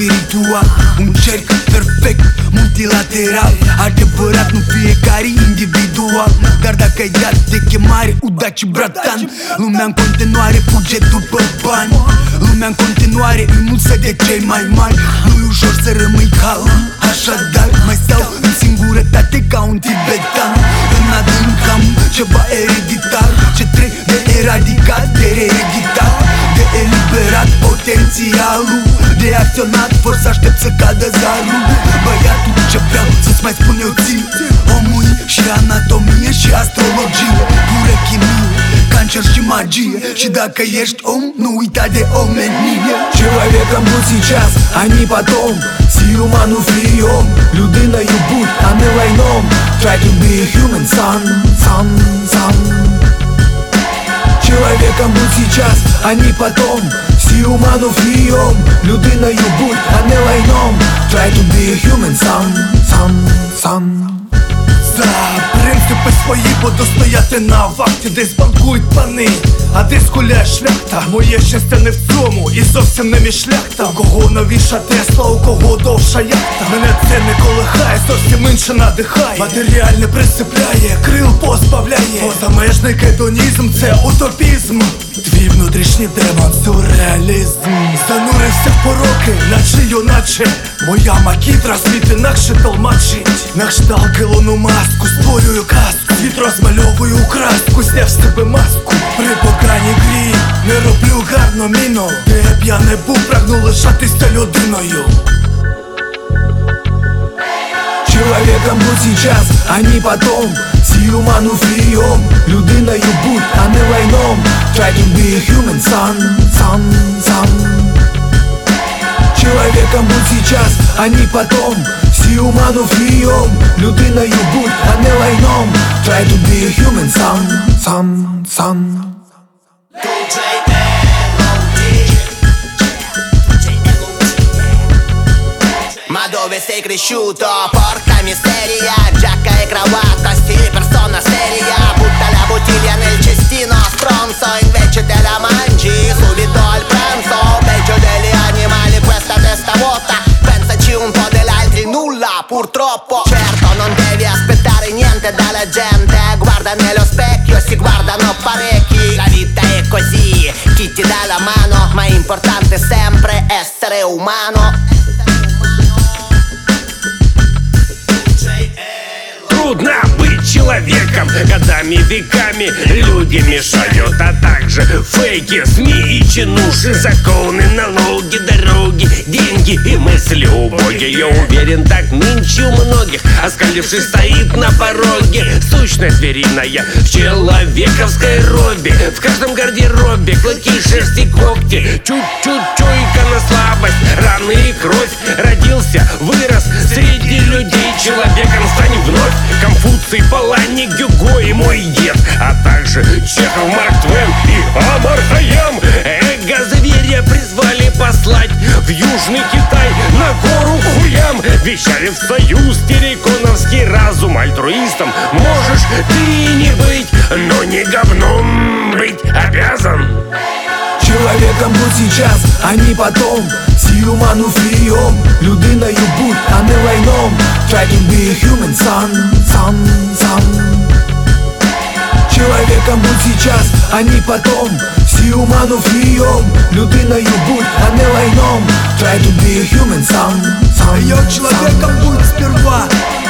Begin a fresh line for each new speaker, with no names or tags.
spiritual, un cerc perfect, multilateral. Adevărat, nu fiecare individual, dar dacă ai dat de chemare, udaci bratan. Lumea în continuare fuge după bani, lumea în continuare îi mulță de cei mai mari. Nu-i ușor să rămâi calm, așadar mai stau în singurătate ca un tibetan. În adânc am ceva ereditar, ce trebuie de eradicat, de reeditat, de eliberat potențialul, de acționat fără să aștept să cadă zarul. Băiatul, ce vreau să-ți mai spun eu ție, omul și anatomie și astrologie, pură chimie, cancer și magie. Și dacă ești om, nu uita de omenie.
Человеком будь сейчас, а не потом. Сиуману фриом, людина юбут, а не лайном. Try to be a human, son. Человеком будь сейчас, а не потом. Сиуману фриом, людина юбут, а не лайном. Try to be a human, son.
За принципи свої буду стояти на вахті, десь банкують пани, а десь гуляє шляхта. Моє щастя не в цьому і зовсім не мій шляхта. У кого новіша Тесла, у кого довша яхта. Мене це не колихає, зовсім інше надихає. Матеріальне присипляє, крил позбавляє. Позамежний гедонізм – це утопізм. Твій внутрішній демон – сюрреалізм. Занурився в пороки, наче моя макітра світ інакше толмачить. На кшталт килону маску, створюю казку, світ розмальовую краску, зняв з тебе маску. При поганій грі не роблю гарно міну, де б я не був, прагну лишатися людиною.
Человеком будь сейчас, а не потом. Сиуману фриом, людиною будь, а не лайном. Try to be a human, son. Человеком будь сейчас, а не потом. Сиуману фриом, людиною будь, а не лайном. Try to be a human, son.
Ma dove sei cresciuto? Porca miseria, giacca e cravatta, stile persona seria. Butta la bottiglia nel cestino, stronzo, invece te la mangi subito al pranzo. Peggio degli animali, questa testa vuota. Pensaci un po' dell'altri, nulla purtroppo. Certo, non devi aspettare niente dalla gente. Guarda nello specchio, si guardano parecchi. La vita è così, chi ti dà la mano, ma è importante sempre essere umano.
Трудно быть человеком, годами, веками люди мешают, а также фейки, СМИ и чинуши, законы, налоги, дороги, деньги и мысли убогие. Я уверен, так нынче у многих, оскалившись, стоит на пороге сущность звериная в человековской робе. В каждом гардеробе клыки, шерсти, когти, чуть-чуть чуйка на слабость, раны и кровь. Родился, вырос среди людей, человеком стань вновь. Конфуций, Палани, Гюго и мой дед, а также Чехов, Марк Твен и Амар Хайям. Эго-зверя призвали послать в Южный Китай на гору Хуям. Вещали в союз терриконовский разум альтруистом. Можешь ты не быть, но не говном быть обязан.
Человеком будь сейчас, а не потом. Сиуману фриом, людиною будь, а не лайном. Try to be a human, son. Человеком будь сейчас, а не потом. Сиуману фриом, людиною будь, а не лайном. Try to be a human, son.
Человеком будь сперва,